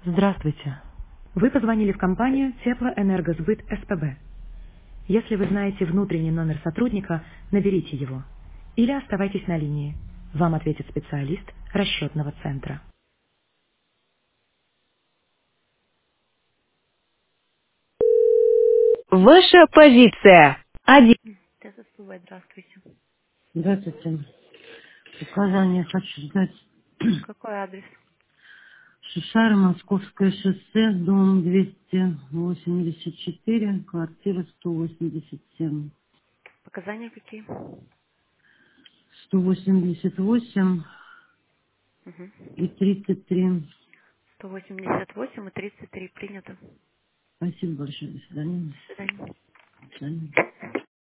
Здравствуйте. Вы позвонили в компанию Теплоэнергосбыт СПБ. Если вы знаете внутренний номер сотрудника, наберите его. Или оставайтесь на линии. Вам ответит специалист расчетного центра. Ваша позиция. Один. ТССПБ, здравствуйте. Здравствуйте. Указание хочу сдать. Какой адрес? Шишара, Московское шоссе, дом 284, квартира 187. Показания какие? 188 Угу. и 33. 188 и 33 принято. Спасибо большое. До свидания. До свидания. До свидания.